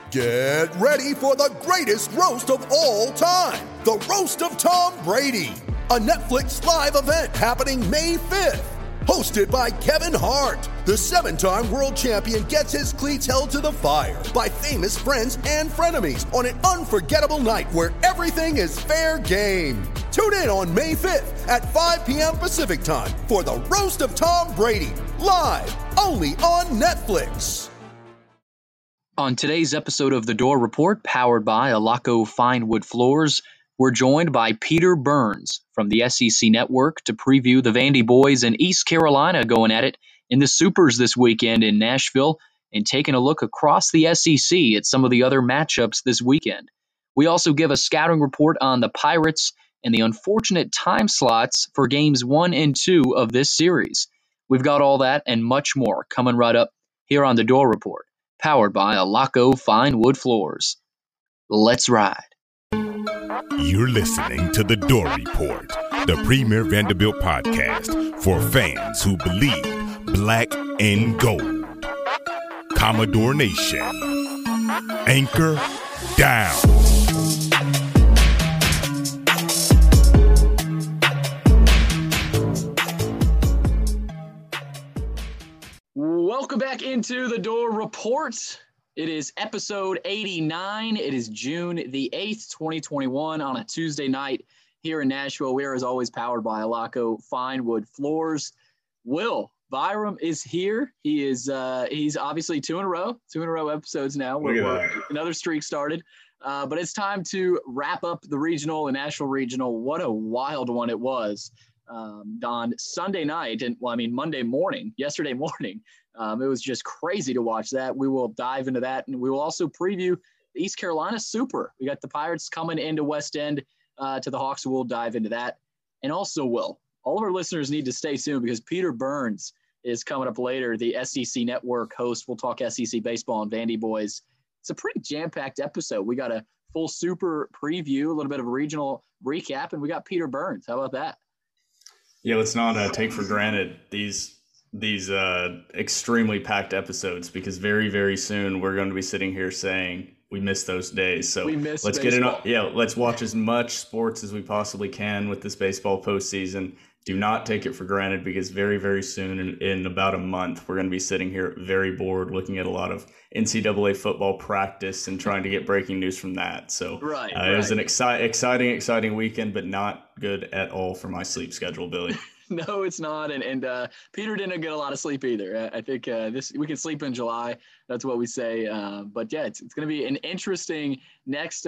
Get ready for the greatest roast of all time, the Roast of Tom Brady, a Netflix live event happening May 5th. Hosted by Kevin Hart, the 7-time world champion gets his cleats held to the fire by famous friends and frenemies on an unforgettable night where everything is fair game. Tune in on May 5th at 5 p.m. Pacific time for the Roast of Tom Brady, live only on Netflix. On today's episode of The Door Report, powered by Alaco Fine Wood Floors, we're joined by Peter Burns from the SEC Network to preview the Vandy boys in East Carolina going at it in the Supers this weekend in Nashville and taking a look across the SEC at some of the other matchups this weekend. We also give a scouting report on the Pirates and the unfortunate time slots for games 1 and 2 of this series. We've got all that and much more coming right up here on The Door Report, powered by Alaco Fine Wood Floors. Let's ride. You're listening to The Door Report, the premier Vanderbilt podcast for fans who believe black and gold. Commodore Nation. Anchor down. Welcome back into The Door Report. It is episode 89. It is June the 8th, 2021 on a Tuesday night here in Nashville. We are, as always, powered by Alaco Fine Wood Floors. Will Byram is here. He's obviously two in a row episodes now. Another streak started. But it's time to wrap up the regional and national regional. What a wild one it was on Sunday night and Monday morning, yesterday morning. It was just crazy to watch that. We will dive into that, and we will also preview the East Carolina Super. We got the Pirates coming into West End to the Hawks, so we'll dive into that. And also, all of our listeners need to stay tuned because Peter Burns is coming up later, the SEC Network host. We'll talk SEC baseball and Vandy boys. It's a pretty jam-packed episode. We got a full Super preview, a little bit of a regional recap, and we got Peter Burns. How about that? Yeah, let's not take for granted these extremely packed episodes, because very, very soon we're going to be sitting here saying we miss those days. So let's get in. Let's watch as much sports as we possibly can with this baseball postseason. Do not take it for granted, because very, very soon, in about a month, we're going to be sitting here very bored looking at a lot of NCAA football practice and trying to get breaking news from that. So it was an exciting weekend, but not good at all for my sleep schedule, Billy. No, it's not. And Peter didn't get a lot of sleep either. I think we can sleep in July. That's what we say. But yeah, it's going to be an interesting next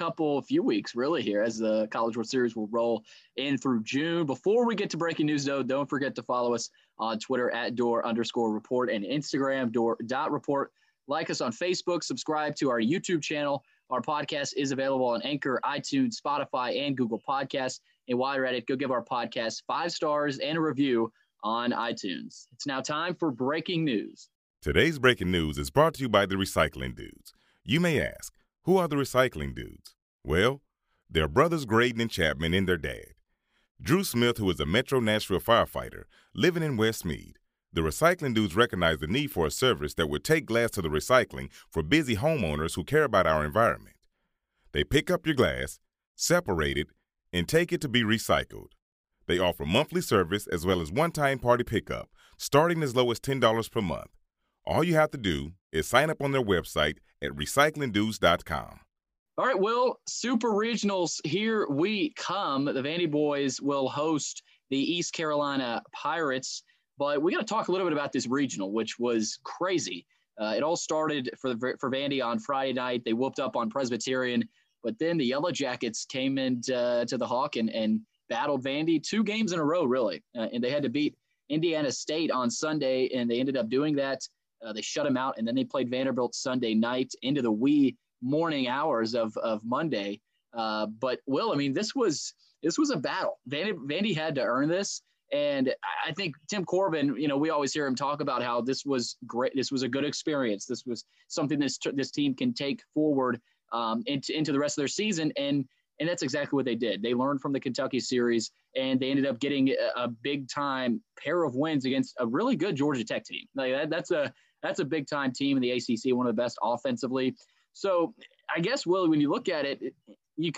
few weeks really here as the College World Series will roll in through June. Before we get to breaking news, though, don't forget to follow us on Twitter at @door_report and Instagram door.report. Like us on Facebook, subscribe to our YouTube channel. Our podcast is available on Anchor, iTunes, Spotify, and Google Podcasts. And while you're at it, go give our podcast 5 stars and a review on iTunes. It's now time for breaking news. Today's breaking news is brought to you by the Recycling Dudes. You may ask, who are the Recycling Dudes? Well, they're brothers Graydon and Chapman and their dad. Drew Smith, who is a Metro Nashville firefighter living in West Meade. The Recycling Dudes recognize the need for a service that would take glass to the recycling for busy homeowners who care about our environment. They pick up your glass, separate it, and take it to be recycled. They offer monthly service as well as one-time party pickup, starting as low as $10 per month. All you have to do is sign up on their website at recyclingdudes.com. All right, Will, Super Regionals, here we come. The Vandy boys will host the East Carolina Pirates, but we got to talk a little bit about this regional, which was crazy. It all started for Vandy on Friday night. They whooped up on Presbyterian. But then the Yellow Jackets came into the Hawk and battled Vandy 2 games in a row, really. And they had to beat Indiana State on Sunday, and they ended up doing that. They shut them out, and then they played Vanderbilt Sunday night into the wee morning hours of Monday. But, Will, this was a battle. Vandy had to earn this. And I think Tim Corbin, we always hear him talk about how this was great. This was a good experience. This was something this team can take forward into the rest of their season. And that's exactly what they did. They learned from the Kentucky series, and they ended up getting a big time pair of wins against a really good Georgia Tech team. Like that's a big time team in the ACC, one of the best offensively. So I guess, Will, when you look at it, you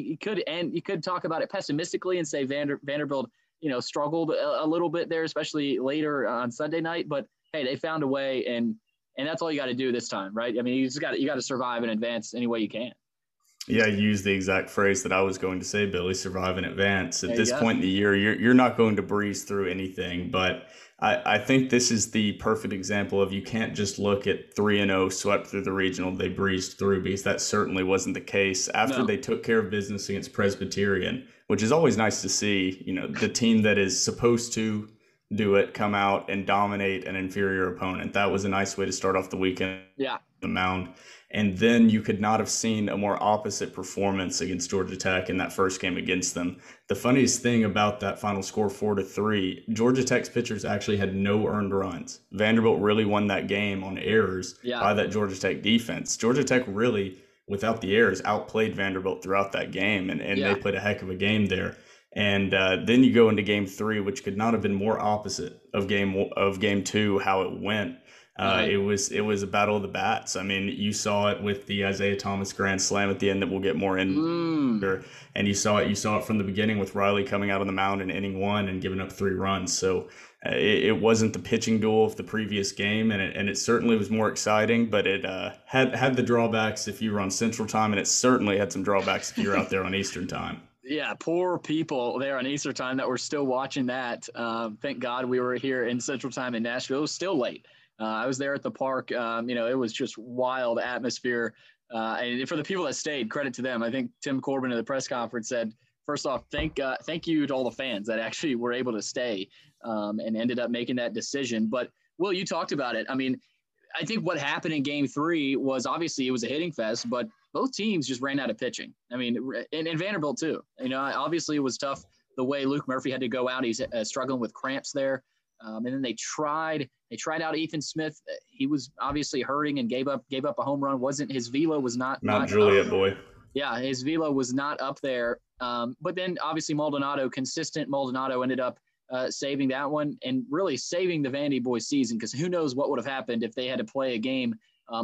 could talk about it pessimistically and say Vanderbilt, struggled a little bit there, especially later on Sunday night. But hey, they found a way, and that's all you got to do this time, right? I mean, you got to survive and advance any way you can. Yeah, you used the exact phrase that I was going to say, Billy, survive and advance. At this point in the year, you're not going to breeze through anything, but I think this is the perfect example of you can't just look at 3-0 swept through the regional, they breezed through, because that certainly wasn't the case. After they took care of business against Presbyterian, which is always nice to see, the team that is supposed to do it come out and dominate an inferior opponent. That was a nice way to start off the weekend. Yeah. The mound. And then you could not have seen a more opposite performance against Georgia Tech in that first game against them. The funniest thing about that final score, 4-3, Georgia Tech's pitchers actually had no earned runs. Vanderbilt really won that game on errors by that Georgia Tech defense. Georgia Tech really, without the errors, outplayed Vanderbilt throughout that game, and they played a heck of a game there. And then you go into game 3, which could not have been more opposite of game 2, how it went. It was a battle of the bats. I mean, you saw it with the Isaiah Thomas grand slam at the end that we'll get more into. And you saw it from the beginning with Riley coming out on the mound in inning 1 and giving up 3 runs. So it wasn't the pitching duel of the previous game, and it certainly was more exciting, but it had the drawbacks if you were on Central Time, and it certainly had some drawbacks if you were out there on Eastern Time. Yeah, poor people there on Eastern Time that were still watching that. Thank God we were here in Central Time in Nashville. It was still late. I was there at the park. It was just wild atmosphere. And for the people that stayed, credit to them. I think Tim Corbin at the press conference said, first off, thank you to all the fans that actually were able to stay and ended up making that decision. But, Will, you talked about it. I mean, I think what happened in game 3 was obviously it was a hitting fest, but both teams just ran out of pitching. I mean, and Vanderbilt too. Obviously it was tough the way Luke Murphy had to go out. He's struggling with cramps there. And then they tried out Ethan Smith. He was obviously hurting and gave up a home run. His velo was not Juliet boy. Yeah, his velo was not up there. But then obviously consistent Maldonado ended up saving that one and really saving the Vandy boys season, because who knows what would have happened if they had to play a game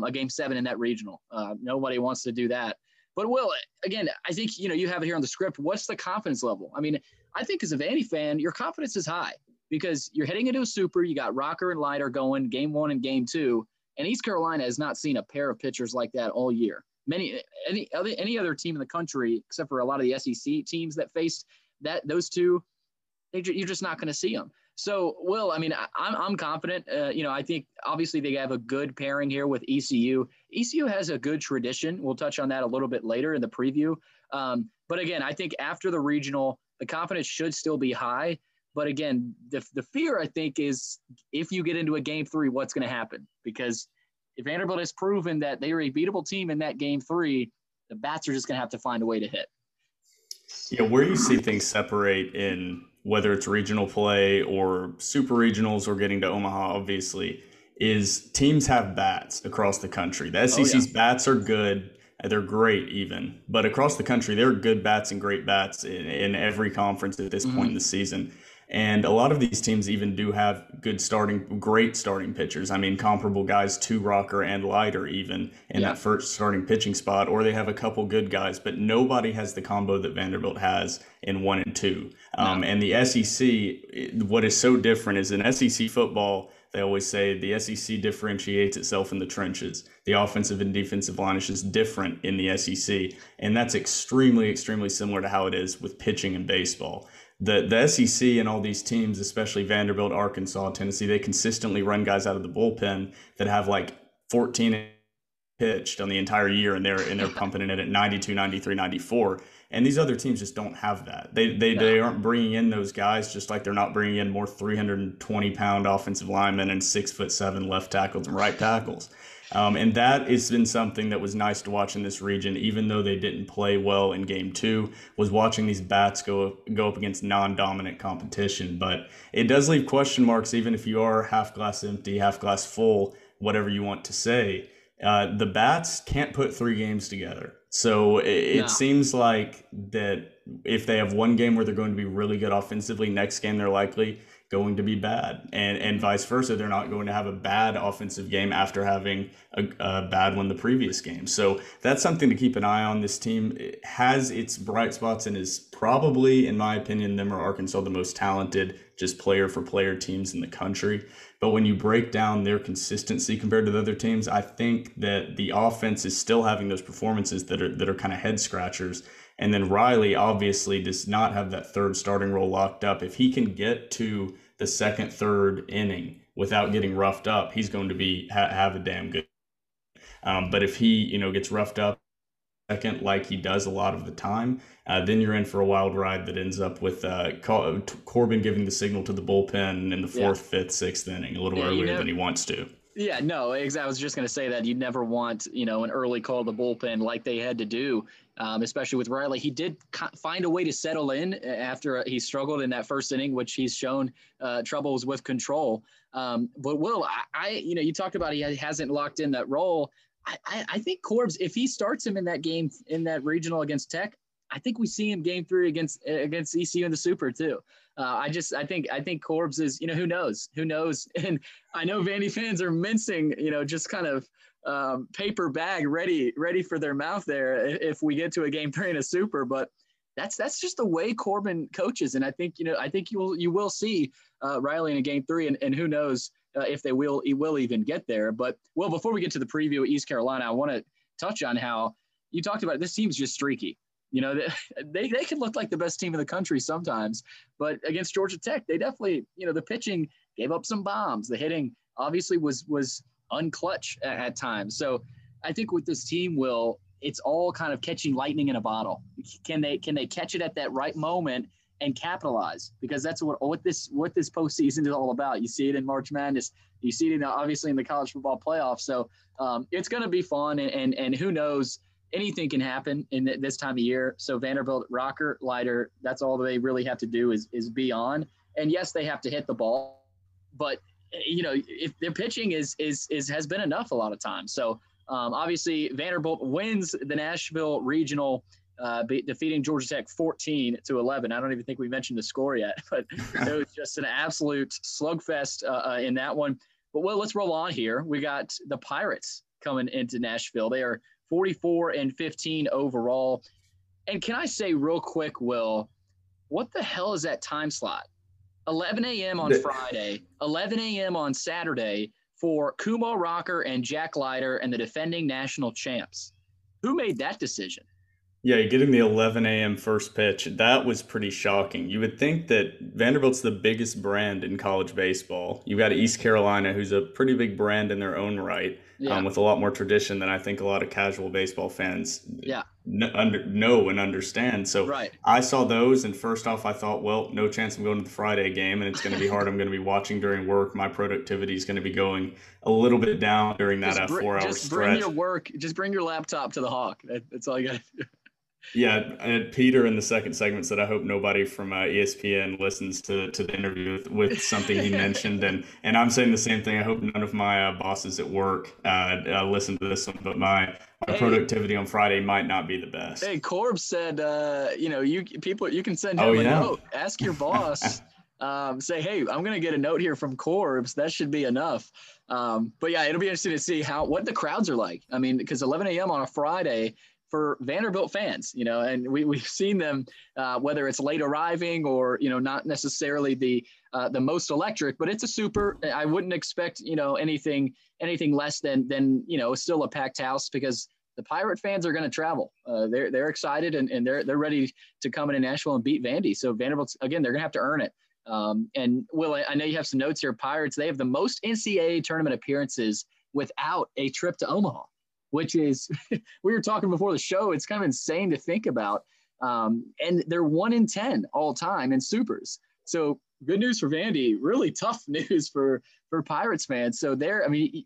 7 in that regional. Nobody wants to do that. But, Will, again, I think, you have it here on the script. What's the confidence level? I mean, I think as a Vandy fan, your confidence is high because you're heading into a super. You got Rocker and Leiter going game 1 and game 2, and East Carolina has not seen a pair of pitchers like that all year. Any other team in the country, except for a lot of the SEC teams that faced those two, you're just not going to see them. So, Will, I mean, I'm confident. I think obviously they have a good pairing here with ECU. ECU has a good tradition. We'll touch on that a little bit later in the preview. But again, I think after the regional, the confidence should still be high. But again, the fear, I think, is if you get into a game 3, what's going to happen? Because if Vanderbilt has proven that they are a beatable team in that game 3, the bats are just going to have to find a way to hit. Yeah, where you see things separate in whether it's regional play or super regionals or getting to Omaha, obviously, is teams have bats across the country. The SEC's bats are good. They're great even. But across the country, there are good bats and great bats in every conference at this point in the season. And a lot of these teams even do have great starting pitchers. I mean, comparable guys to Rocker and Leiter even in that first starting pitching spot, or they have a couple good guys, but nobody has the combo that Vanderbilt has in 1 and 2. And the SEC, what is so different is in SEC football, they always say the SEC differentiates itself in the trenches. The offensive and defensive line is just different in the SEC. And that's extremely, extremely similar to how it is with pitching in baseball. The SEC and all these teams, especially Vanderbilt, Arkansas, Tennessee, they consistently run guys out of the bullpen that have like 14 pitched on the entire year, and they're pumping it at 92, 93, 94. And these other teams just don't have that. They aren't bringing in those guys, just like they're not bringing in more 320-pound offensive linemen and 6'7" left tackles and right tackles. And that has been something that was nice to watch in this region, even though they didn't play well in game 2, was watching these bats go up against non-dominant competition. But it does leave question marks, even if you are half glass empty, half glass full, whatever you want to say. The bats can't put 3 games together. So it seems like that if they have one game where they're going to be really good offensively, next game they're likely going to be bad, and vice versa. They're not going to have a bad offensive game after having a bad one the previous game. So that's something to keep an eye on. This team has its bright spots and is probably, in my opinion, them or Arkansas, the most talented just player for player teams in the country. But when you break down their consistency compared to the other teams, I think that the offense is still having those performances that are kind of head scratchers. And then Riley obviously does not have that third starting role locked up. If he can get to the second, third inning without getting roughed up, he's going to be have a damn good. But if he gets roughed up second like he does a lot of the time, then you're in for a wild ride that ends up with Corbin giving the signal to the bullpen in the fourth, fifth, sixth inning a little earlier than he wants to. Yeah, no, I was just going to say that you'd never want, an early call to the bullpen like they had to do, especially with Riley. He did find a way to settle in after he struggled in that first inning, which he's shown troubles with control. But Will, you talked about he hasn't locked in that role. I think Corbs, if he starts him in that game, in that regional against Tech, I think we see him game 3 against ECU in the Super too. I think Corbs is, who knows? And I know Vandy fans are mincing, just kind of paper bag ready for their mouth there if we get to a game 3 in a Super. But that's just the way Corbin coaches, and I think you will see Riley in a game 3, and who knows if he will even get there. But well, before we get to the preview of East Carolina, I want to touch on how you talked about this team's just streaky. They can look like the best team in the country sometimes, but against Georgia Tech, they definitely, the pitching gave up some bombs. The hitting obviously was unclutch at times. So I think with this team, it's all kind of catching lightning in a bottle. Can they catch it at that right moment and capitalize? Because that's what this postseason is all about. You see it in March Madness. You see it obviously in the college football playoffs. So it's going to be fun, and who knows. Anything can happen in this time of year. So Vanderbilt, Rocker, Leiter, that's all they really have to do is be on. And yes, they have to hit the ball, but if their pitching has been enough a lot of times. So obviously Vanderbilt wins the Nashville Regional, defeating Georgia Tech 14-11. I don't even think we mentioned the score yet, but it was just an absolute slugfest in that one. But let's roll on here. We got the Pirates coming into Nashville. They are 44-15 overall. And can I say real quick, Will, what the hell is that time slot? 11 a.m. on Friday, 11 a.m. on Saturday for Kumho Rocker and Jack Leiter and the defending national champs. Who made that decision? Yeah, getting the 11 a.m. first pitch, that was pretty shocking. You would think that Vanderbilt's the biggest brand in college baseball. You've got East Carolina, who's a pretty big brand in their own right, with a lot more tradition than I think a lot of casual baseball fans know and understand. So I saw those, and first off, I thought, well, no chance I'm going to the Friday game, and it's going to be hard. I'm going to be watching during work. My productivity is going to be going a little bit down during that 4-hour stretch. Just bring your laptop to the Hawk. That's all you got to do. Yeah, and Peter in the second segment said, I hope nobody from ESPN listens to the interview with something he mentioned. And I'm saying the same thing. I hope none of my bosses at work listen to this one, but my productivity on Friday might not be the best. Hey, Corbs said, you can send him a note. Ask your boss. Say, hey, I'm going to get a note here from Corbs. That should be enough. But yeah, it'll be interesting to see what the crowds are like. I mean, because 11 a.m. on a Friday – for Vanderbilt fans, and we've seen them, whether it's late arriving or, not necessarily the most electric, but it's a Super. I wouldn't expect, anything less than still a packed house, because the Pirate fans are going to travel. They're excited and they're ready to come into Nashville and beat Vandy. So Vanderbilt, again, they're going to have to earn it. And Will, I know you have some notes here. Pirates, they have the most NCAA tournament appearances without a trip to Omaha, which is, we were talking before the show, it's kind of insane to think about. And they're 1-10 all time in Supers. So good news for Vandy, really tough news for Pirates fans. So I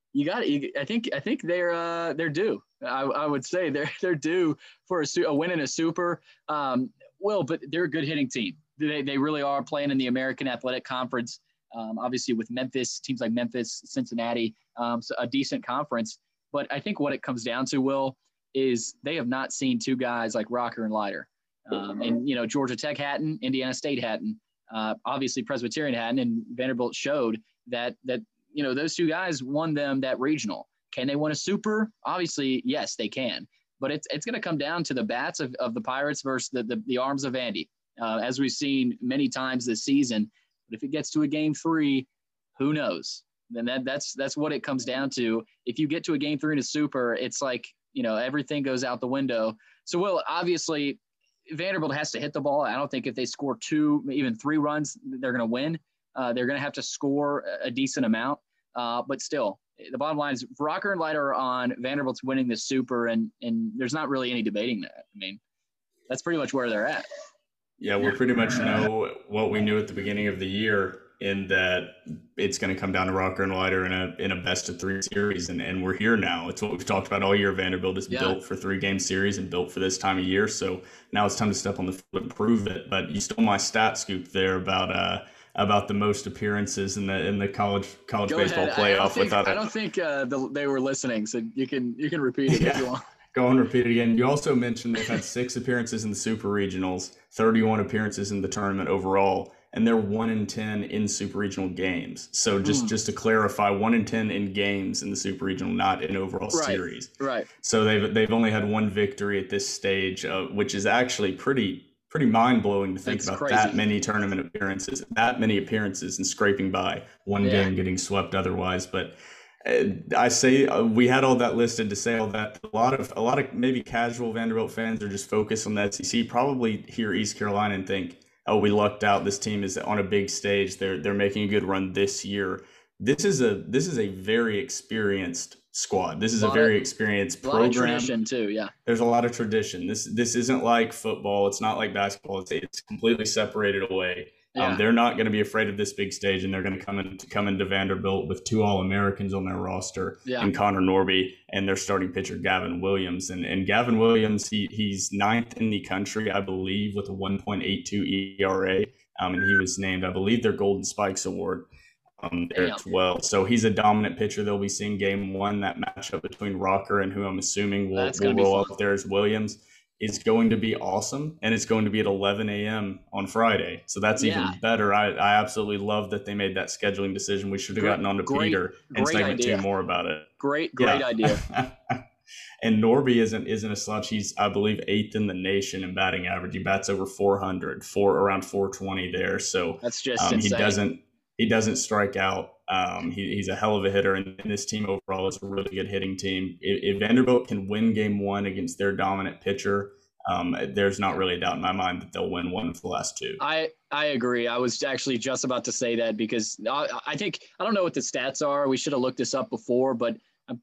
think they're due. I would say they're due for a win in a Super. But they're a good hitting team. They really are playing in the American Athletic Conference, obviously with Memphis, teams like Memphis, Cincinnati, so a decent conference. But I think what it comes down to, Will, is they have not seen two guys like Rocker and Leiter. And Georgia Tech hadn't, Indiana State hadn't. Obviously Presbyterian hadn't, and Vanderbilt showed that those two guys won them that regional. Can they win a super? Obviously, yes, they can. But it's going to come down to the bats of the Pirates versus the arms of Vandy, as we've seen many times this season. But if it gets to a game 3, who knows? Then that's what it comes down to. If you get to a game 3 in a super, it's like, everything goes out the window. So, Will, obviously, Vanderbilt has to hit the ball. I don't think if they score 2, even 3 runs, they're going to win. They're going to have to score a decent amount. But still, the bottom line is Rocker and Leiter are on. Vanderbilt's winning the super, and there's not really any debating that. I mean, that's pretty much where they're at. Yeah, we pretty much know what we knew at the beginning of the year, in that it's going to come down to Rocker and Leiter in a best-of-3 series, and we're here now. It's what we've talked about all year. Vanderbilt is built for 3-game series and built for this time of year, so now it's time to step on the field and prove it. But you stole my stat scoop there about the most appearances in the college baseball playoff. I don't think they were listening, so you can repeat it if you want. Go and repeat it again. You also mentioned they've had 6 appearances in the Super Regionals, 31 appearances in the tournament overall, and they're 1-10 in Super Regional games. So just to clarify, 1-10 in games in the Super Regional, not in overall series. Right. So they've only had 1 victory at this stage, which is actually pretty mind-blowing to think about. Crazy. That many tournament appearances, that many appearances, and scraping by one game getting swept otherwise. But I say we had all that listed to say all that. A lot of maybe casual Vanderbilt fans are just focused on the SEC. Probably hear East Carolina and think, "Oh, we lucked out. This team is on a big stage. They're making a good run this year." This is a very experienced squad. This is a very experienced program. A lot of tradition too, yeah. There's a lot of tradition. This isn't like football. It's not like basketball. It's completely separated away. Yeah. They're not going to be afraid of this big stage, and they're going to come into Vanderbilt with 2 All-Americans on their roster, and Connor Norby and their starting pitcher Gavin Williams. And Gavin Williams, he's 9th in the country, I believe, with a 1.82 ERA, and he was named, I believe, their Golden Spikes Award there as well. So he's a dominant pitcher. They'll be seeing game 1, that matchup between Rocker and who I'm assuming will roll up there as Williams. It's going to be awesome, and it's going to be at 11 a.m. on Friday. So that's even better. I absolutely love that they made that scheduling decision. We should have gotten on to Peter and segment 2 more about it. Great idea. And Norby isn't a slouch. He's, I believe, 8th in the nation in batting average. He bats over 400, around 420 there. So that's just insane. He doesn't strike out. He's a hell of a hitter, and this team overall is a really good hitting team. If Vanderbilt can win game 1 against their dominant pitcher, there's not really a doubt in my mind that they'll win 1 of the last 2. I agree. I was actually just about to say that, because I think, I don't know what the stats are. We should have looked this up before, but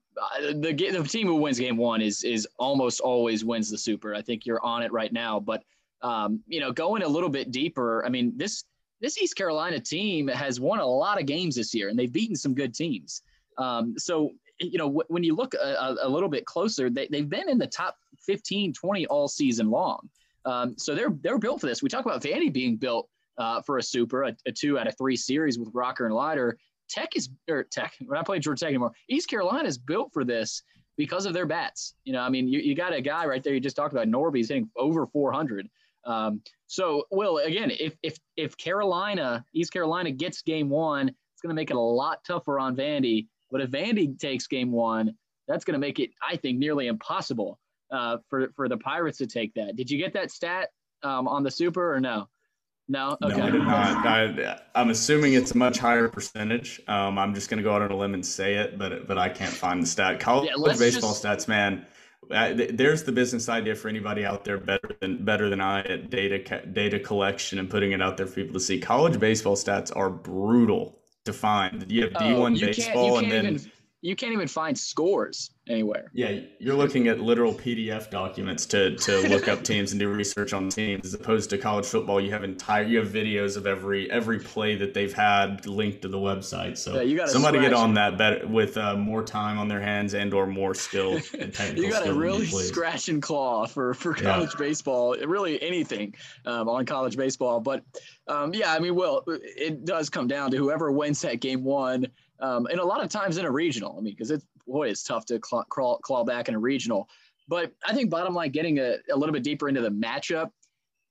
the team who wins game 1 is almost always wins the super. I think you're on it right now. But going a little bit deeper, I mean, this East Carolina team has won a lot of games this year, and they've beaten some good teams. So when you look a little bit closer, they've been in the top 15, 20 all season long. So they're built for this. We talk about Vandy being built for a super, a 2 out of 3 series with Rocker and Leiter. We're not playing Georgia Tech anymore. East Carolina is built for this because of their bats. You got a guy right there you just talked about, Norby's hitting over 400. So, Will, again, if East Carolina gets game 1, it's going to make it a lot tougher on Vandy. But if Vandy takes game 1, that's going to make it, I think, nearly impossible for the Pirates to take that. Did you get that stat on the super or no? No? Okay. No, I did not. I'm assuming it's a much higher percentage. I'm just going to go out on a limb and say it, but I can't find the stat. College baseball stats, man. There's the business idea for anybody out there better than I at data collection and putting it out there for people to see. College baseball stats are brutal to find. You have D1 baseball, and then you can't even find scores anywhere. Yeah, you're looking at literal PDF documents to look up teams and do research on teams, as opposed to college football. You have videos of every play that they've had linked to the website. So somebody get on that better with more time on their hands and or more skill and technical. You got to really scratch and claw for college baseball, really anything on college baseball. But Will, it does come down to whoever wins that game 1. And a lot of times in a regional, because it's tough to claw back in a regional. But I think bottom line, getting a little bit deeper into the matchup,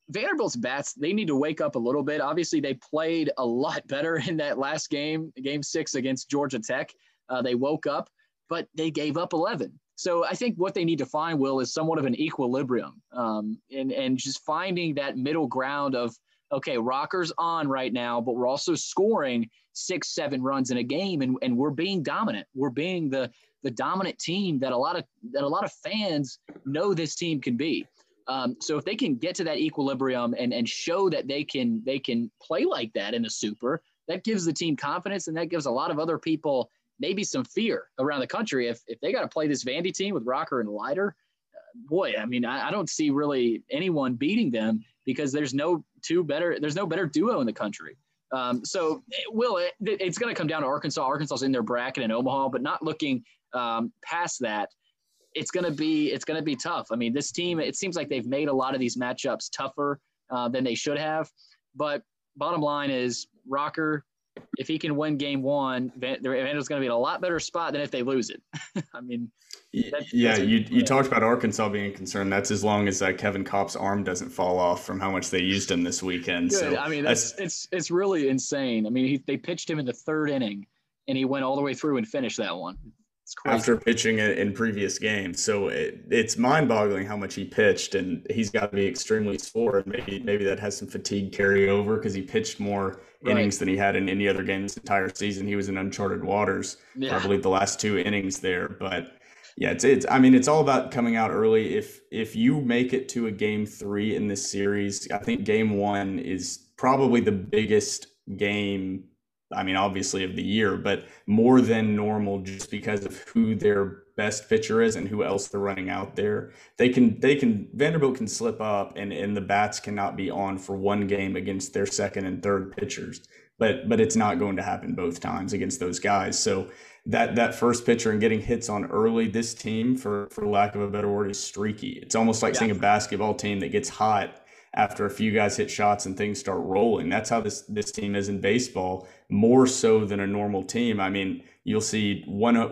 Vanderbilt's bats, they need to wake up a little bit. Obviously, they played a lot better in that last game, Game 6 against Georgia Tech. They woke up, but they gave up 11. So I think what they need to find, Will, is somewhat of an equilibrium, and just finding that middle ground of, okay, Rocker's on right now, but we're also scoring 6-7 runs in a game, and we're being dominant. We're being the dominant team that a lot of fans know this team can be. So if they can get to that equilibrium and show that they can play like that in a super, that gives the team confidence, and that gives a lot of other people maybe some fear around the country. If they got to play this Vandy team with Rocker and Leiter, boy, I mean, I don't see really anyone beating them, because there's no better duo in the country. So Will, it's going to come down to Arkansas. Arkansas's in their bracket in Omaha, but not looking past that. It's going to be tough. I mean, this team, it seems like they've made a lot of these matchups tougher than they should have. But bottom line is, Rocker, if he can win game 1, Vanderbilt's going to be in a lot better spot than if they lose it. I mean, you talked about Arkansas being concerned. That's as long as Kevin Kopp's arm doesn't fall off from how much they used him this weekend. Good. So I mean, it's really insane. I mean, they pitched him in the 3rd inning, and he went all the way through and finished that one. After pitching it in previous games. So it's mind-boggling how much he pitched, and he's got to be extremely sore. Maybe that has some fatigue carry over, because he pitched more innings than he had in any other game this entire season. He was in uncharted waters, I believe, the last 2 innings there. But yeah, it's all about coming out early. If you make it to a game 3 in this series, I think game 1 is probably the biggest game, I mean, obviously of the year, but more than normal, just because of who their best pitcher is and who else they're running out there. Vanderbilt can slip up, and the bats cannot be on for one game against their second and third pitchers, but it's not going to happen both times against those guys. So that first pitcher and getting hits on early, this team, for lack of a better word, is streaky. It's almost like seeing a basketball team that gets hot after a few guys hit shots and things start rolling. That's how this team is in baseball, more so than a normal team. I mean, you'll see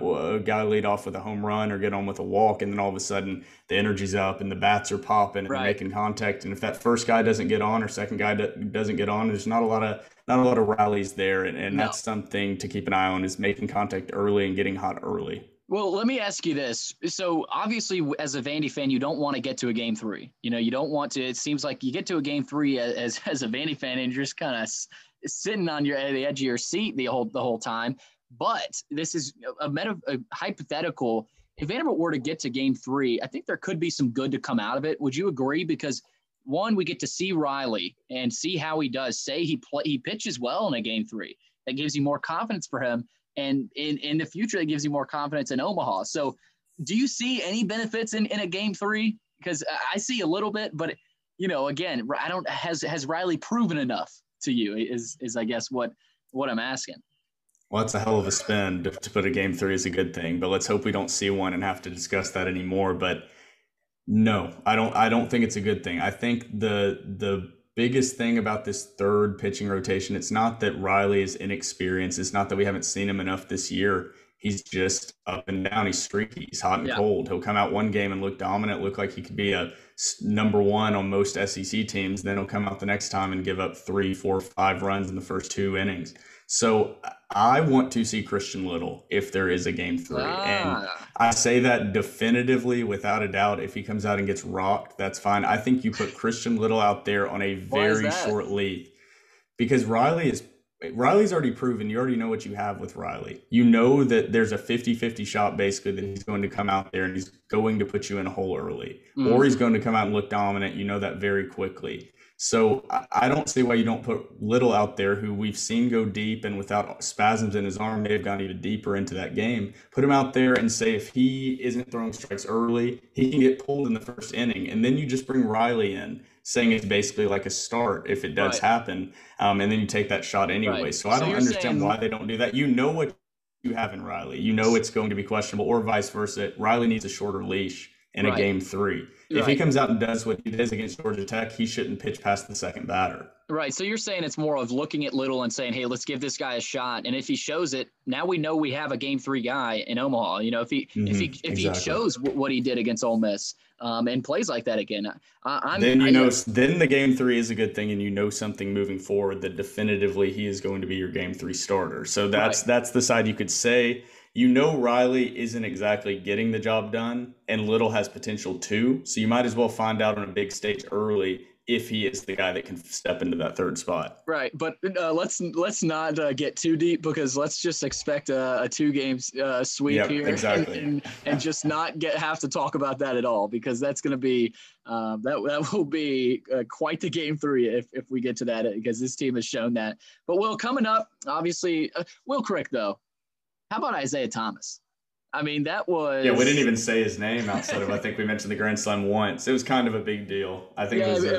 a guy lead off with a home run or get on with a walk, and then all of a sudden the energy's up and the bats are popping and making contact. And if that first guy doesn't get on or second guy doesn't get on, there's not a lot of rallies there. And that's something to keep an eye on, is making contact early and getting hot early. Well, let me ask you this. So obviously, as a Vandy fan, you don't want to get to a game 3. You don't want to. It seems like you get to a game 3 as a Vandy fan, and you're just kind of sitting on the edge of your seat the whole time. But this is a hypothetical. If Vanderbilt were to get to game 3, I think there could be some good to come out of it. Would you agree? Because one, we get to see Riley and see how he does. Say he pitches well in a game 3. That gives you more confidence for him. And in the future, that gives you more confidence in Omaha. So do you see any benefits in a game 3? Because I see a little bit, but, again, has Riley proven enough to you is I guess what I'm asking. Well, that's a hell of a spin to put a game 3 is a good thing, but let's hope we don't see one and have to discuss that anymore. But no, I don't think it's a good thing. I think the biggest thing about this third pitching rotation, it's not that Riley is inexperienced. It's not that we haven't seen him enough this year. He's just up and down. He's streaky. He's hot and cold. He'll come out one game and look dominant, look like he could be a number 1 on most SEC teams. Then he'll come out the next time and give up 3, 4, 5 runs in the first 2 innings. So I want to see Christian Little if there is a game 3. And I say that definitively, without a doubt. If he comes out and gets rocked, that's fine. I think you put Christian Little out there on a very short lead, because Riley's already proven. You already know what you have with Riley. You know that there's a 50-50 shot basically that he's going to come out there and he's going to put you in a hole early, or he's going to come out and look dominant. You know that very quickly. So I don't see why you don't put Little out there, who we've seen go deep, and without spasms in his arm may have gone even deeper into that game. Put him out there and say, if he isn't throwing strikes early, he can get pulled in the first inning. And then you just bring Riley in, saying it's basically like a start if it does happen. And then you take that shot anyway. Right. So I don't understand why they don't do that. You know what you have in Riley. You know it's going to be questionable, or vice versa. Riley needs a shorter leash in a game 3. If he comes out and does what he does against Georgia Tech, he shouldn't pitch past the second batter. Right. So you're saying it's more of looking at Little and saying, hey, let's give this guy a shot. And if he shows it, now we know we have a game 3 guy in Omaha. You know, if he shows what he did against Ole Miss and plays like that again, then the game 3 is a good thing, and you know something moving forward that definitively he is going to be your game 3 starter. So that's the side you could say. You know Riley isn't exactly getting the job done, and Little has potential too. So you might as well find out on a big stage early if he is the guy that can step into that third spot. Right, but let's not get too deep, because let's just expect a 2-game sweep here, exactly. and just not have to talk about that at all, because that's going to be that will be quite the game 3 if we get to that, because this team has shown that. But Will, coming up, obviously, Will Crick though. How about Isaiah Thomas? I mean, that was... Yeah, we didn't even say his name outside of, I think we mentioned the Grand Slam once. It was kind of a big deal. I think it was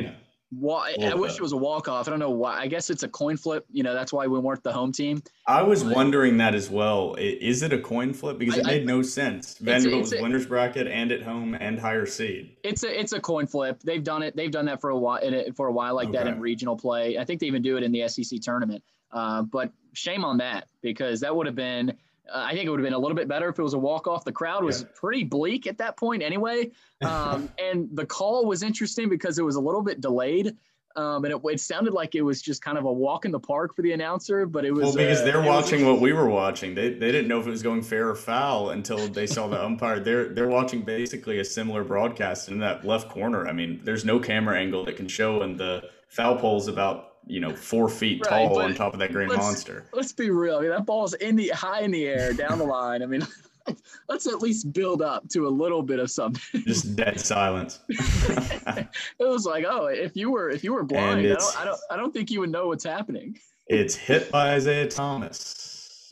I wish it was a walk-off. I don't know why. I guess it's a coin flip. You know, that's why we weren't the home team. I was wondering that as well. Is it a coin flip? Because it made no sense. Vanderbilt was winner's bracket and at home and higher seed. It's a coin flip. They've done it. They've done that for a while that in regional play. I think they even do it in the SEC tournament. But shame on that, because that would have been I think it would have been a little bit better if it was a walk-off. The crowd was pretty bleak at that point anyway. And the call was interesting because it was a little bit delayed. And it sounded like it was just kind of a walk in the park for the announcer, but it was... Well, because they're watching what we were watching. They didn't know if it was going fair or foul until they saw the umpire. They're watching basically a similar broadcast in that left corner. I mean, there's no camera angle that can show, and the foul pole's about 4 feet tall on top of that green monster. Let's be real. I mean, that ball's high in the air down the line. I mean, let's at least build up to a little bit of something. Just dead silence. It was like, oh, if you were blind, I don't think you would know what's happening. It's hit by Isaiah Thomas.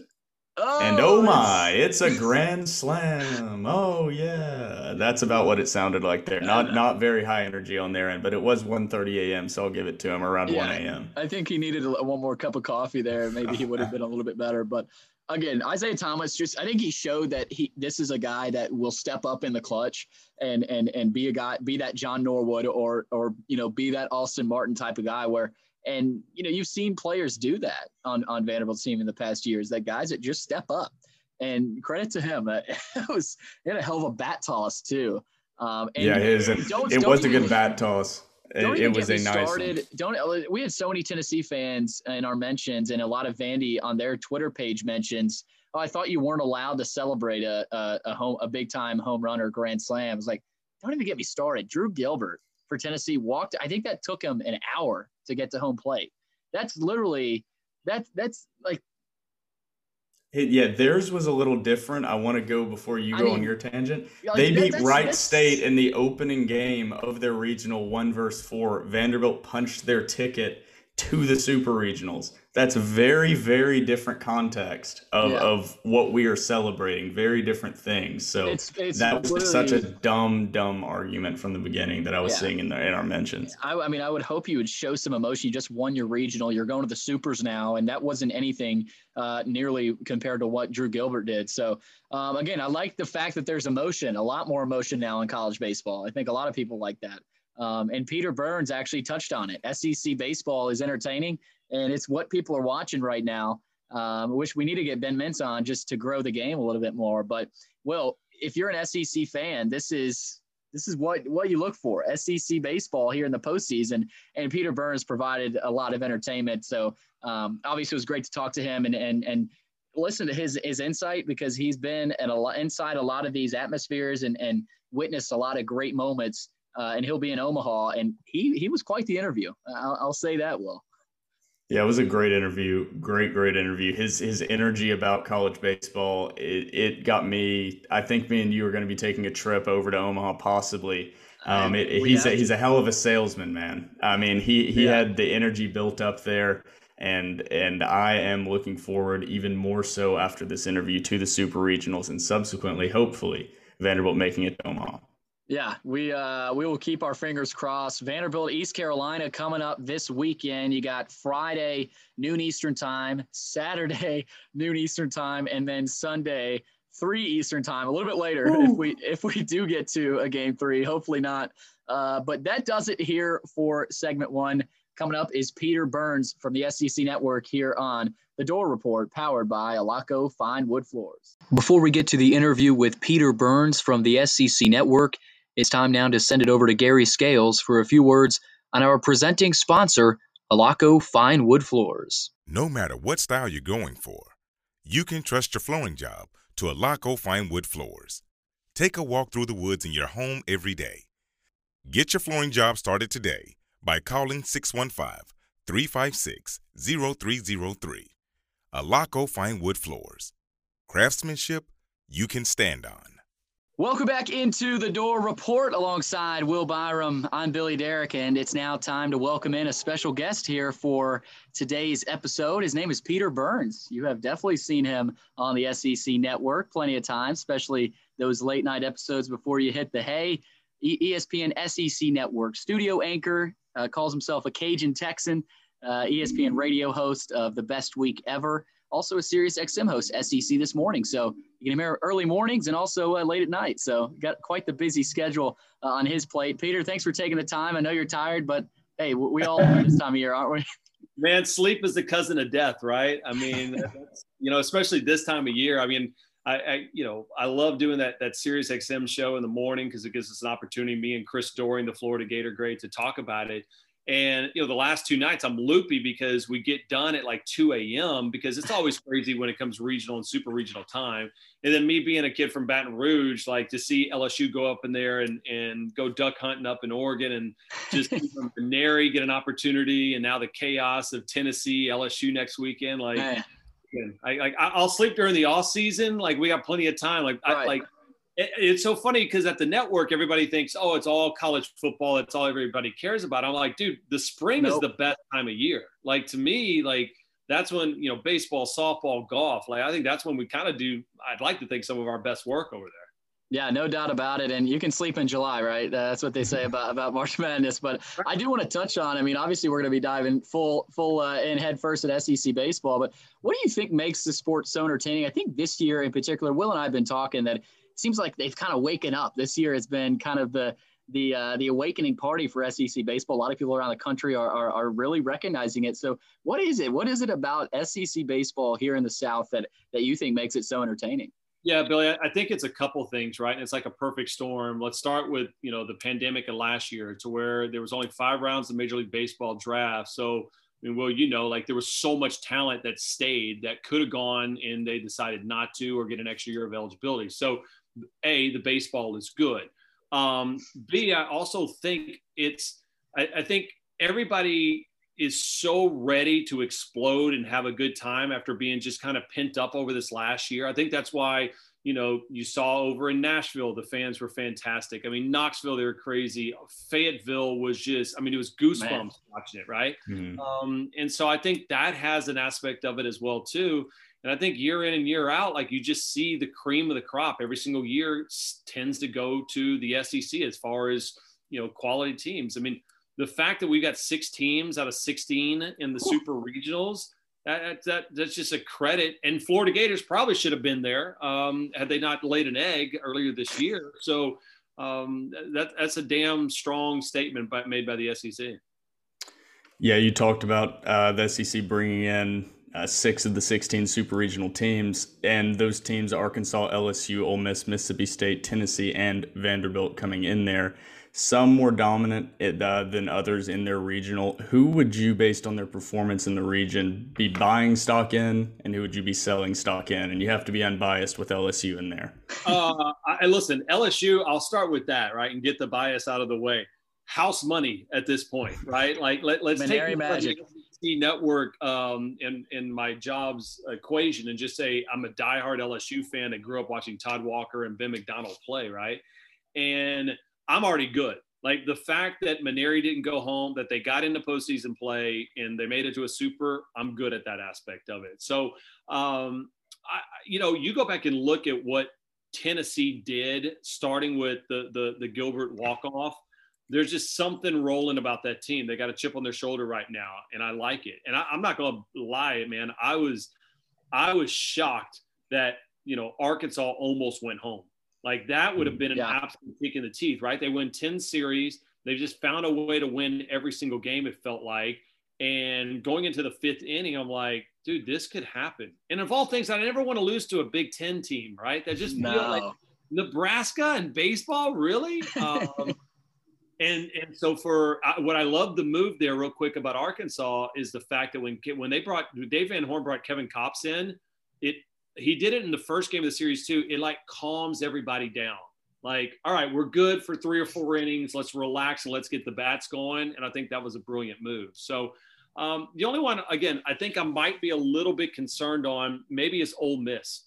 Oh my, it's a grand slam. Oh yeah. That's about what it sounded like there. Not very high energy on their end, but it was 1:30 a.m., so I'll give it to him around 1 a.m. I think he needed one more cup of coffee there. Maybe he would have been a little bit better. But again, Isaiah Thomas, I think he showed that this is a guy that will step up in the clutch and be a guy, be that John Norwood or be that Austin Martin type of guy where. And, you've seen players do that on Vanderbilt's team in the past years, that guys that just step up. And credit to him. He had a hell of a bat toss, too. It was a good bat toss. It was a nice one. We had so many Tennessee fans in our mentions, and a lot of Vandy on their Twitter page mentions, oh, I thought you weren't allowed to celebrate a big-time home run or grand slam. I was like, don't even get me started. Drew Gilbert for Tennessee walked. I think that took him an hour to get to home plate. That's literally that's like. Yeah, theirs was a little different. I want to go before you go on your tangent. They beat Wright State in the opening game of their regional 1-4. Vanderbilt punched their ticket to the Super Regionals. That's a very, very different context of what we are celebrating. Very different things. So that was such a dumb argument from the beginning that I was seeing in our mentions. I mean, I would hope you would show some emotion. You just won your regional. You're going to the Supers now, and that wasn't anything nearly compared to what Drew Gilbert did. So, again, I like the fact that there's emotion, a lot more emotion now in college baseball. I think a lot of people like that. And Peter Burns actually touched on it. SEC baseball is entertaining, and it's what people are watching right now. I wish we need to get Ben Mintz on just to grow the game a little bit more. But, well, if you're an SEC fan, this is what you look for, SEC baseball here in the postseason. And Peter Burns provided a lot of entertainment. So, obviously, it was great to talk to him and listen to his insight, because he's been inside a lot of these atmospheres and witnessed a lot of great moments. And he'll be in Omaha, and he was quite the interview. I'll say that, Will. Yeah, it was a great interview. Great interview. His energy about college baseball, it got me. I think me and you are going to be taking a trip over to Omaha, possibly. He's a hell of a salesman, man. I mean, he had the energy built up there, and I am looking forward even more so after this interview to the Super Regionals and subsequently, hopefully, Vanderbilt making it to Omaha. Yeah, we will keep our fingers crossed. Vanderbilt, East Carolina coming up this weekend. You got Friday, noon Eastern time, Saturday, noon Eastern time, and then Sunday, 3 Eastern time, a little bit later. Ooh. If we do get to a game 3, hopefully not. But that does it here for segment 1. Coming up is Peter Burns from the SEC Network here on The Door Report, powered by Alaco Fine Wood Floors. Before we get to the interview with Peter Burns from the SEC Network, it's time now to send it over to Gary Scales for a few words on our presenting sponsor, Alaco Fine Wood Floors. No matter what style you're going for, you can trust your flooring job to Alaco Fine Wood Floors. Take a walk through the woods in your home every day. Get your flooring job started today by calling 615-356-0303. Alaco Fine Wood Floors. Craftsmanship you can stand on. Welcome back into the Door Report alongside Will Byram. I'm Billy Derrick, and it's now time to welcome in a special guest here for today's episode. His name is Peter Burns. You have definitely seen him on the SEC Network plenty of times, especially those late night episodes before you hit the hay. ESPN SEC Network studio anchor, calls himself a Cajun Texan, ESPN radio host of The Best Week Ever. Also a Sirius XM host, SEC This Morning. So you can hear early mornings and also late at night. So got quite the busy schedule on his plate. Peter, thanks for taking the time. I know you're tired, but hey, we all are this time of year, aren't we? Man, sleep is the cousin of death, right? I mean, especially this time of year. I mean, I love doing that Sirius XM show in the morning because it gives us an opportunity, me and Chris Doering, the Florida Gator great, to talk about it. And, the last 2 nights I'm loopy because we get done at like 2 a.m. because it's always crazy when it comes regional and super regional time. And then me being a kid from Baton Rouge, like to see LSU go up in there and go duck hunting up in Oregon and just from Nary get an opportunity. And now the chaos of Tennessee, LSU next weekend. Like, I'll sleep during the off season. Like we got plenty of time. It's so funny because at the network, everybody thinks, oh, it's all college football. It's all everybody cares about. I'm like, dude, the spring is the best time of year. Like to me, like that's when, baseball, softball, golf, like I think that's when we kind of do, I'd like to think some of our best work over there. Yeah, no doubt about it. And you can sleep in July, right? That's what they say about March Madness. But I do want to touch on, obviously we're going to be diving full in head first at SEC baseball. But what do you think makes the sport so entertaining? I think this year in particular, Will and I have been talking that it seems like they've kind of waken up. This year has been kind of the awakening party for SEC baseball. A lot of people around the country are really recognizing it. So what is it? What is it about SEC baseball here in the South that you think makes it so entertaining? Yeah, Billy, I think it's a couple things, right? And it's like a perfect storm. Let's start with, the pandemic of last year to where there was only 5 rounds of Major League Baseball draft. So, Will, there was so much talent that stayed that could have gone and they decided not to or get an extra year of eligibility. So, A, the baseball is good. B, I also think I think everybody is so ready to explode and have a good time after being just kind of pent up over this last year. I think that's why, you saw over in Nashville, the fans were fantastic. Knoxville, they were crazy. Fayetteville was just, it was goosebumps watching it, right? Mm-hmm. And so I think that has an aspect of it as well, too. And I think year in and year out, like you just see the cream of the crop every single year tends to go to the SEC as far as, quality teams. The fact that we got 6 teams out of 16 in the super regionals, that's just a credit. And Florida Gators probably should have been there had they not laid an egg earlier this year. So that's a damn strong statement made by the SEC. Yeah, you talked about the SEC bringing in 6 of the 16 super regional teams, and those teams, Arkansas, LSU, Ole Miss, Mississippi State, Tennessee, and Vanderbilt coming in there. Some more dominant than others in their regional. Who would you, based on their performance in the region, be buying stock in, and who would you be selling stock in? And you have to be unbiased with LSU in there. Listen, LSU, I'll start with that, right, and get the bias out of the way. House money at this point, right? Like let's take Magic Network in my job's equation and just say I'm a diehard LSU fan that grew up watching Todd Walker and Ben McDonald play, right? And I'm already good. Like the fact that Maneri didn't go home, that they got into postseason play and they made it to a super, I'm good at that aspect of it. So, you go back and look at what Tennessee did, starting with the Gilbert walk-off. There's just something rolling about that team. They got a chip on their shoulder right now, and I like it. And I'm not going to lie, man. I was shocked that Arkansas almost went home. Like that would have been an absolute kick in the teeth, right? They win 10 series. They've just found a way to win every single game, it felt like. And going into the 5th inning, I'm like, dude, this could happen. And of all things, I never want to lose to a Big Ten team, right? That just feel like Nebraska and baseball, really? And so what I love the move there real quick about Arkansas is the fact that when Dave Van Horn brought Kevin Kopps in, he did it in the first game of the series too. It like calms everybody down. Like, all right, we're good for 3 or 4 innings. Let's relax and let's get the bats going. And I think that was a brilliant move. So the only one, again, I think I might be a little bit concerned on maybe is Ole Miss.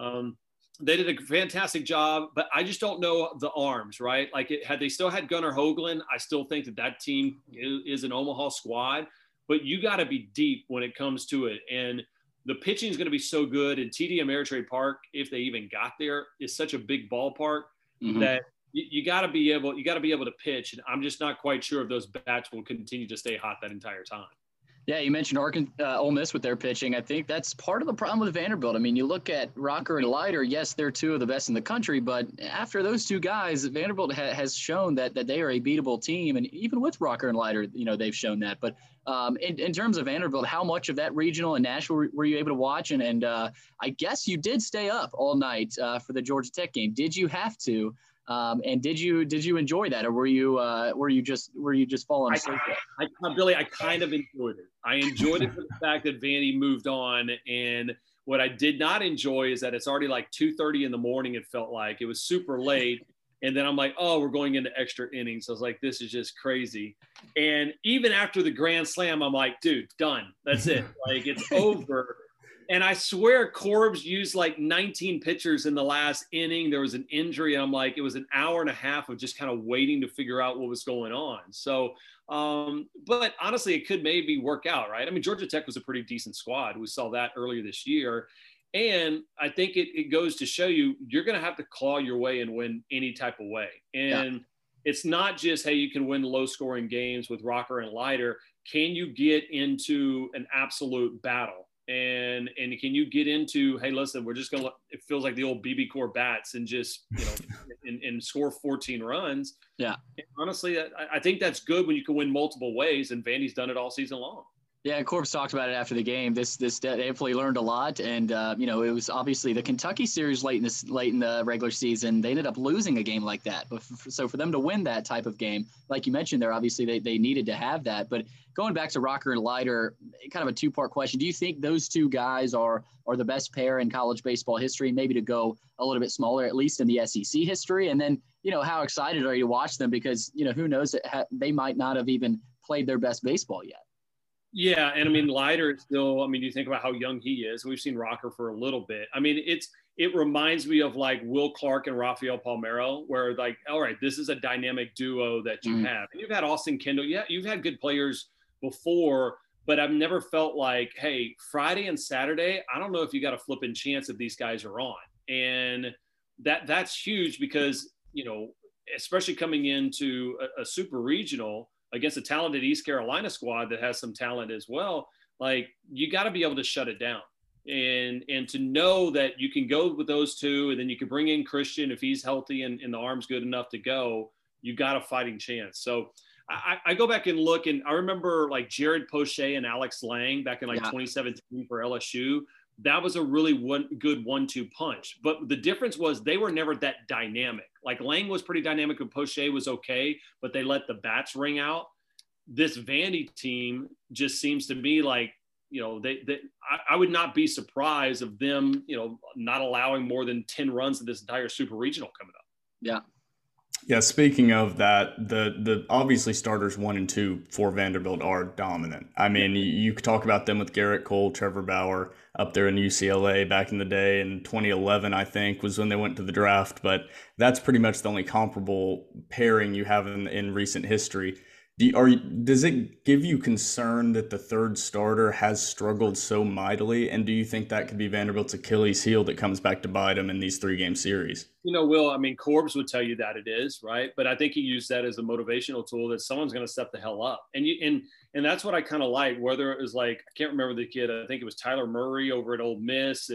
They did a fantastic job, but I just don't know the arms, right? Like had they still had Gunnar Hoagland, I still think that team is an Omaha squad, but you got to be deep when it comes to it. And the pitching is going to be so good. And TD Ameritrade Park, if they even got there, is such a big ballpark that you got to be able to pitch. And I'm just not quite sure if those bats will continue to stay hot that entire time. Yeah, you mentioned Ole Miss with their pitching. I think that's part of the problem with Vanderbilt. I mean, you look at Rocker and Leiter. Yes, they're 2 of the best in the country, but after those 2 guys, Vanderbilt has shown that they are a beatable team. And even with Rocker and Leiter, they've shown that. But in terms of Vanderbilt, how much of that regional and Nashville were you able to watch? And I guess you did stay up all night for the Georgia Tech game. Did you have to? And did you enjoy that, or were you just falling asleep? Billy, I kind of enjoyed it. I enjoyed it for the fact that Vandy moved on, and what I did not enjoy is that it's already like 2:30 in the morning. It felt like it was super late, and then I'm like, oh, we're going into extra innings. I was like, this is just crazy. And even after the grand slam, I'm like, dude, done. That's it. Like it's over. And I swear Corbs used like 19 pitchers in the last inning. There was an injury. And I'm like, it was an hour and a half of just kind of waiting to figure out what was going on. So, but honestly, it could maybe work out, right? I mean, Georgia Tech was a pretty decent squad. We saw that earlier this year. And I think it goes to show you're going to have to claw your way and win any type of way. And it's not just, hey, you can win low scoring games with Rocker and Leiter. Can you get into an absolute battle? And can you get into, hey, listen, we're just going to, it feels like the old BB Core bats and just, and score 14 runs. Yeah. And honestly, I think that's good when you can win multiple ways, and Vandy's done it all season long. Yeah, and Corbs talked about it after the game. They definitely learned a lot, and it was obviously the Kentucky series late in the regular season. They ended up losing a game like that. But so for them to win that type of game, like you mentioned, there obviously they needed to have that. But going back to Rocker and Leiter, kind of a 2-part question: do you think those 2 guys are the best pair in college baseball history? Maybe to go a little bit smaller, at least in the SEC history, and then how excited are you to watch them? Because who knows, they might not have even played their best baseball yet. Yeah, and I mean, Leiter is still, you think about how young he is. We've seen Rocker for a little bit. I mean, it reminds me of like Will Clark and Rafael Palmeiro, where like, all right, this is a dynamic duo that you have. And you've had Austin Kendall. Yeah, you've had good players before, but I've never felt like, hey, Friday and Saturday, I don't know if you got a flipping chance if these guys are on. And that's huge because, especially coming into a super regional against a talented East Carolina squad that has some talent as well, like you got to be able to shut it down and to know that you can go with those 2, and then you can bring in Christian if he's healthy and the arm's good enough to go, you got a fighting chance. So I go back and look, and I remember like Jared Poche and Alex Lang back in like 2017 for LSU. That was a really good 1-2 punch. But the difference was they were never that dynamic. Like Lang was pretty dynamic and Poche was okay, but they let the bats ring out. This Vandy team just seems to me like, I would not be surprised of them, not allowing more than 10 runs in this entire super regional coming up. Yeah. Yeah, speaking of that, the obviously starters 1 and 2 for Vanderbilt are dominant. I mean, you could talk about them with Garrett Cole, Trevor Bauer up there in UCLA back in the day. In 2011, I think, was when they went to the draft. But that's pretty much the only comparable pairing you have in recent history. Does it give you concern that the third starter has struggled so mightily? And do you think that could be Vanderbilt's Achilles heel that comes back to bite him in these 3-game series? Will, Corbs would tell you that it is, right? But I think he used that as a motivational tool that someone's going to step the hell up. And that's what I kind of like, whether it was like, I can't remember the kid, I think it was Tyler Murray over at Ole Miss,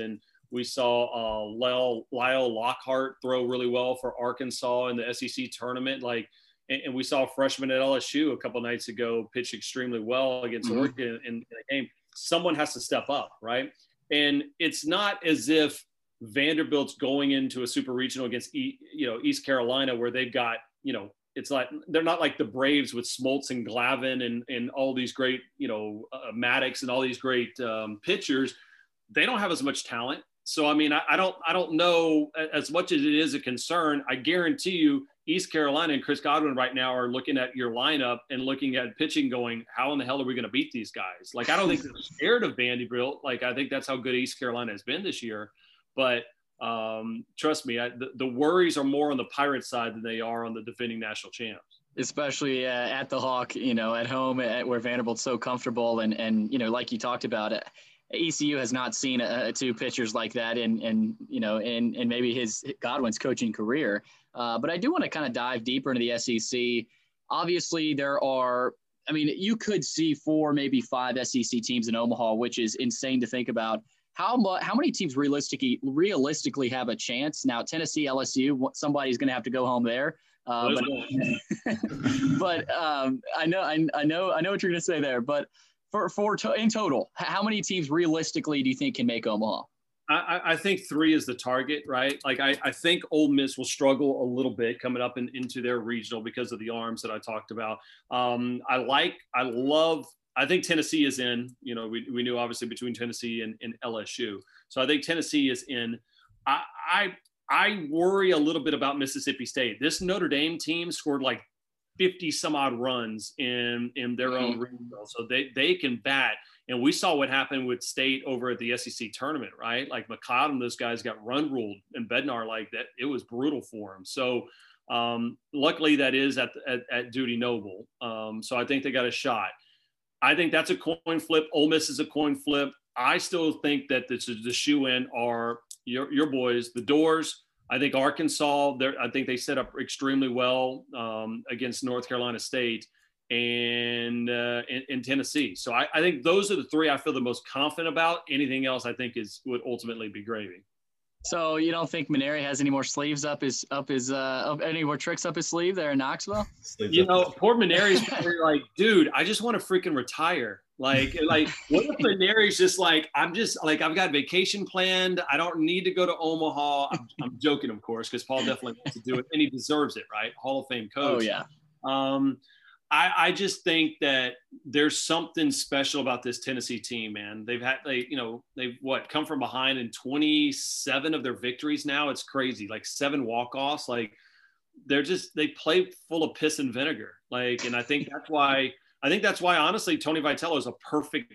We saw Lyle Lockhart throw really well for Arkansas in the SEC tournament. And we saw a freshman at LSU a couple nights ago pitch extremely well against Oregon in a game. Someone has to step up, right? And it's not as if Vanderbilt's going into a super regional against East Carolina where they've got, it's like they're not like the Braves with Smoltz and Glavine and all these great, Maddox and all these great pitchers. They don't have as much talent. So, I mean, I don't know, as much as it is a concern, I guarantee you East Carolina and Chris Godwin right now are looking at your lineup and looking at pitching going, how in the hell are we going to beat these guys? Like, I don't think they're scared of Vanderbilt. Like, I think that's how good East Carolina has been this year. But trust me, the worries are more on the Pirate side than they are on the defending national champs. Especially at the Hawk, at home where Vanderbilt's so comfortable. And like you talked about it, ECU has not seen two pitchers like that in maybe his Godwin's coaching career. But I do want to kind of dive deeper into the SEC. Obviously, you could see 4, maybe 5 SEC teams in Omaha, which is insane to think about. How many teams realistically have a chance? Now, Tennessee, LSU, somebody's going to have to go home there. But I know what you're going to say there. But in total, how many teams realistically do you think can make Omaha? I think 3 is the target, right? Like I think Ole Miss will struggle a little bit coming up into their regional because of the arms that I talked about. I think Tennessee is in. We knew obviously between Tennessee and LSU, so I think Tennessee is in. I worry a little bit about Mississippi State. This Notre Dame team scored like 50 some odd runs in their own regional, so they can bat. And we saw what happened with State over at the SEC tournament, right? Like McCloud, those guys got run ruled, and Bednar like that. It was brutal for them. So luckily that is at Dudy Noble. So I think they got a shot. I think that's a coin flip. Ole Miss is a coin flip. I still think that the shoe-in are your boys, the Doors. I think Arkansas, I think they set up extremely well against North Carolina State and in Tennessee. So I think those are the 3 I feel the most confident about. Anything else I think would ultimately be gravy. So you don't think Mainieri has any more sleeves any more tricks up his sleeve there in Knoxville? Poor Mainieri's probably like, dude, I just want to freaking retire. Like what if Mainieri's just like, I've got vacation planned. I don't need to go to Omaha. I'm joking, of course, because Paul definitely wants to do it, and he deserves it, right? Hall of Fame coach. Oh yeah. I just think that there's something special about this Tennessee team, man. They've come from behind in 27 of their victories now. It's crazy. Like 7 walk-offs. Like they play full of piss and vinegar. And I think that's why honestly, Tony Vitello is a perfect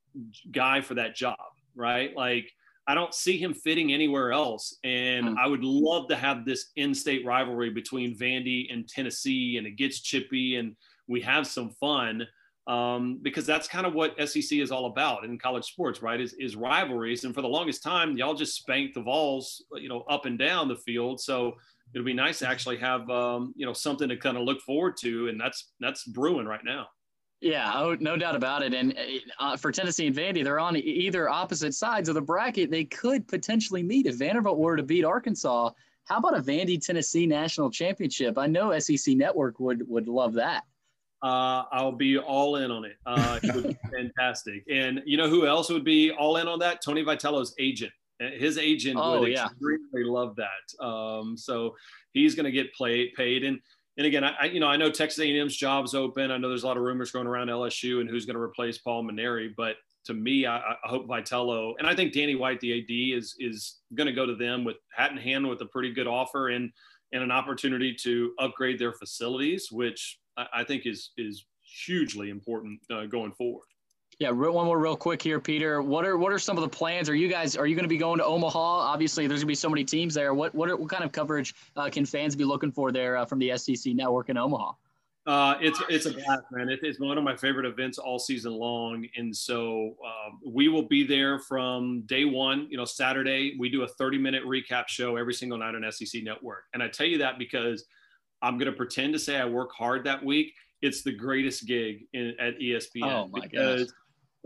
guy for that job, right? Like I don't see him fitting anywhere else. And I would love to have this in-state rivalry between Vandy and Tennessee, and it gets chippy and we have some fun because that's kind of what SEC is all about in college sports, right? Is rivalries. And for the longest time, y'all just spanked the Vols, up and down the field. So it'll be nice to actually have, something to kind of look forward to. And that's brewing right now. Yeah, no doubt about it. And for Tennessee and Vandy, they're on either opposite sides of the bracket. They could potentially meet if Vanderbilt were to beat Arkansas. How about a Vandy-Tennessee national championship? I know SEC Network would love that. I'll be all in on it. It would be fantastic. And you know who else would be all in on that? Tony Vitello's agent. His agent would extremely love that. So he's going to get paid. And again, I know Texas A&M's job's open. I know there's a lot of rumors going around LSU and who's going to replace Paul Mainieri. But to me, I hope Vitello, and I think Danny White, the AD, is going to go to them with hat in hand with a pretty good offer and an opportunity to upgrade their facilities, which I think is hugely important going forward. Yeah, one more real quick here, Peter. What are some of the plans? Are you going to be going to Omaha? Obviously, there's going to be so many teams there. What kind of coverage can fans be looking for there from the SEC Network in Omaha? It's a blast, man. It's one of my favorite events all season long, and so we will be there from day one. Saturday we do a 30-minute recap show every single night on SEC Network, and I tell you that because I'm going to pretend to say I work hard that week. It's the greatest gig at ESPN. Oh my gosh.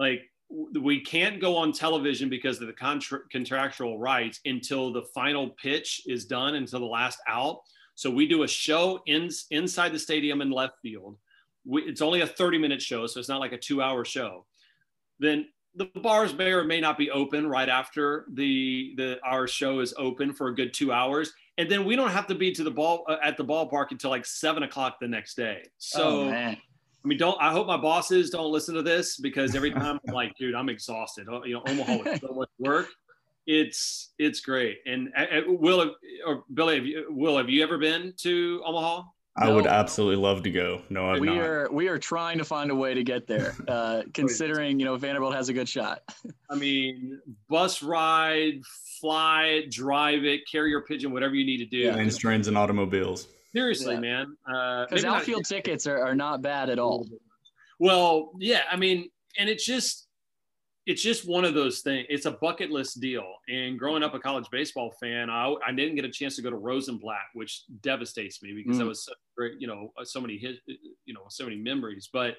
we can't go on television because of the contractual rights until the final pitch is done, until the last out. So we do a show inside the stadium in left field. It's only a 30-minute show, so it's not like a 2-hour show. Then the bars may or may not be open right after our show is open for a good 2 hours. And then we don't have to be to at the ballpark until like 7 o'clock the next day. So, I mean, I hope my bosses don't listen to this, because every time I'm like, dude, I'm exhausted. Omaha with so much work. It's great. And Billy, have you ever been to Omaha? I would absolutely love to go. No, I've not. We are trying to find a way to get there, considering, Vanderbilt has a good shot. I mean, bus ride, fly it, drive it, carrier pigeon, whatever you need to do. Planes, trains, and automobiles. Seriously, man. Because outfield tickets are not bad at all. Well, yeah. I mean, and it's just one of those things. It's a bucket list deal. And growing up a college baseball fan, I didn't get a chance to go to Rosenblatt, which devastates me, because that was so great, so many memories. But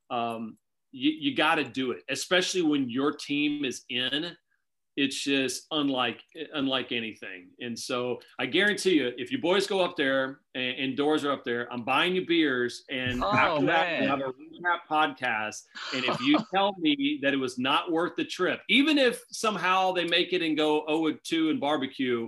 you got to do it, especially when your team is in. It's just unlike anything. And so I guarantee you, if you boys go up there and doors are up there, I'm buying you beers. And after that, we have a recap podcast. And if you tell me that it was not worth the trip, even if somehow they make it and go 0-2 in barbecue,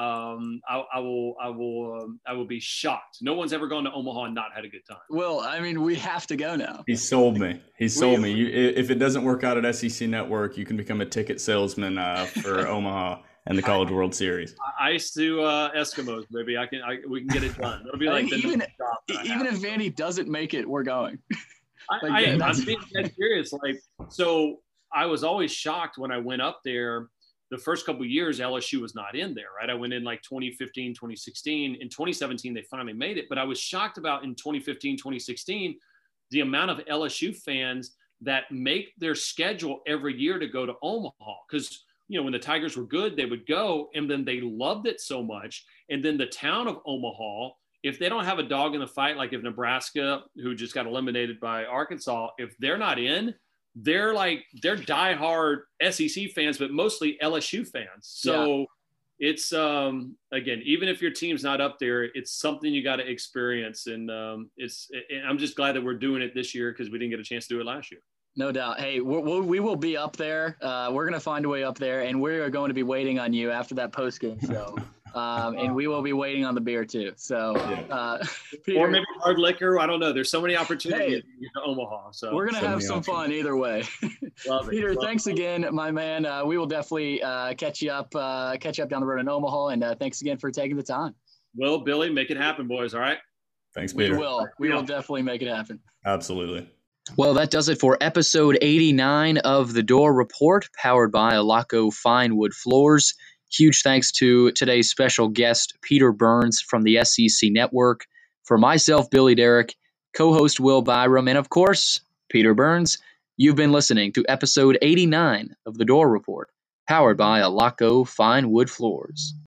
I will be shocked. No one's ever gone to Omaha and not had a good time. Well, I mean, we have to go now. He sold me. If it doesn't work out at SEC Network, you can become a ticket salesman for Omaha and the College World Series. Ice to Eskimos, maybe we can get it done. It'll be like even if Vandy doesn't make it, we're going. I'm being dead serious. So I was always shocked when I went up there. The first couple of years, LSU was not in there, right? I went in like 2015, 2016. In 2017, they finally made it. But I was shocked about in 2015, 2016, the amount of LSU fans that make their schedule every year to go to Omaha. Because, when the Tigers were good, they would go, and then they loved it so much. And then the town of Omaha, if they don't have a dog in the fight, like if Nebraska, who just got eliminated by Arkansas, if they're not in, they're diehard SEC fans, but mostly LSU fans. So it's, again, even if your team's not up there, it's something you got to experience. And I'm just glad that we're doing it this year, because we didn't get a chance to do it last year. No doubt. Hey, we will be up there. We're going to find a way up there, and we are going to be waiting on you after that post-game show. And we will be waiting on the beer too. So, Peter, or maybe hard liquor. I don't know. There's so many opportunities to Omaha. So we're going to have some fun either way. Peter, thanks again, my man. We will definitely catch you up down the road in Omaha. And thanks again for taking the time. Well, Billy, make it happen, boys. All right. Thanks, Peter. We will definitely make it happen. Absolutely. Well, that does it for episode 89 of The Door Report, powered by Alaco Fine Wood Floors. Huge thanks to today's special guest, Peter Burns from the SEC Network. For myself, Billy Derrick, co-host Will Byram, and of course, Peter Burns, you've been listening to episode 89 of The Door Report, powered by Alaco Fine Wood Floors.